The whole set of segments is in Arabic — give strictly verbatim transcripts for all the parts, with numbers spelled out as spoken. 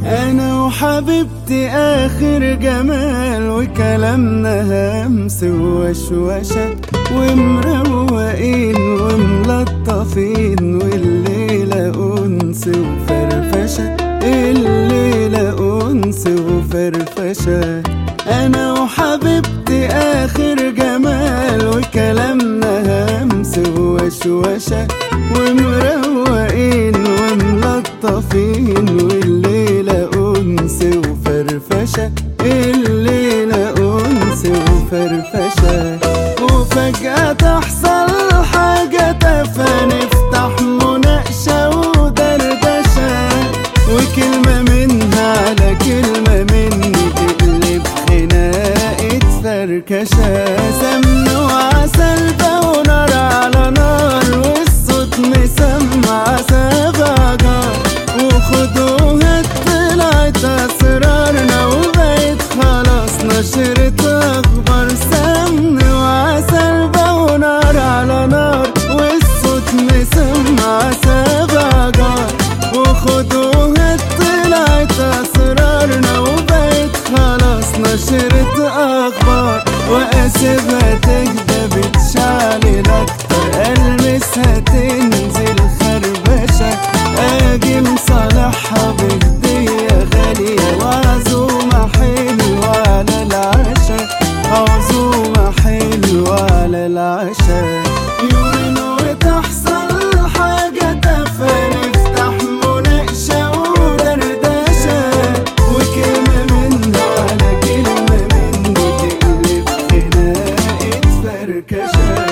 انا وحبيبتي اخر جمال، وكلامنا همس ووشوشة، ومروقين وملطفين، والليلة انس وفرفشة، الليلة انس وفرفشة. انا وحبيبتي اخر جمال، وكلامنا همس ووشوشة، ومروقين وملطفين، والليلة انس وفرفشة، الليلة انس وفرفشة. وفجأة تحصل حاجة تافهة، نفتح مناقشة ودردشة، وكلمة منها على كلمة مني تقلب خناقة فركشة. سمن وعسل بقى ونار على نار، والصوت مسمع سبع جار، وخدوها طلعت اسرارنا، وبقيت خلاص نشرة اخبار. سمن وعسل بقى ونار على نار، والصوت مسمع سبع جار، وخدوها طلعت اسرارنا، وبقيت خلاص نشرة اخبار. واسيبها تهدى بتشعلل اكتر، المسها تنزل خربشة، اجي مصالحها بهدية غالية، وعزومة حلوة على العشاء، عزومة حلوة على العشاء. يومين وتحصل حاجة تافهة، نفتح مناقشة ودردشة، وكلمة منها على كلمة مني تقلب خناقة فركشة.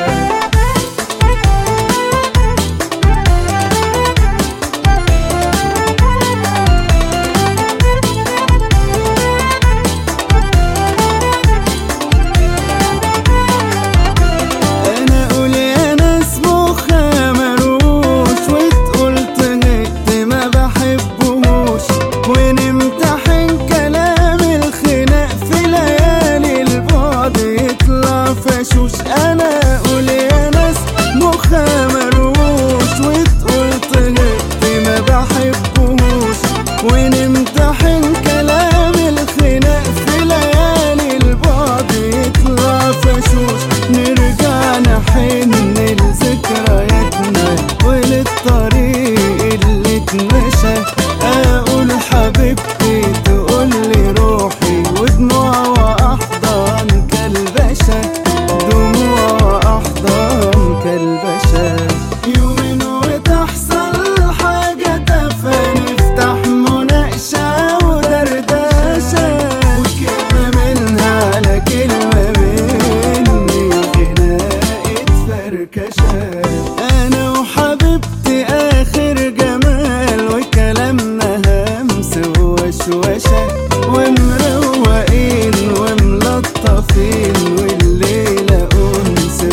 انا اقول يا ناس مخها مروش، وتقول طهقت ما بحبهوش، ونمتحن كلام الخناق في ليالي البعد يطلع فشوش. نرجع نحن لذكرياتنا وللطريق اللي اتمشى، اقول حبيبتي تقول لي روحي، ودموع واحضان كالبشا، دموع احضان كالبشا. يومين وتحصل حاجة تافهة، نفتح مناقشة ودردشة، وكلمة منها على كلمة مني خناقة فركشة. انا وحبيبتي اخر جمال، وكلامنا همس ووشوشة، ومروقين وملطفين، والليلة انس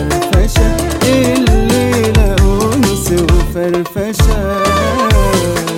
وفرفشة، الليلة انس وفرفشة.